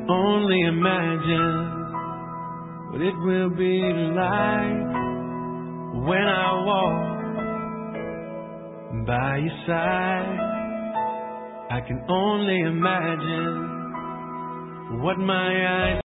only imagine what it will be like when I walk by your side. I can only imagine what my eyes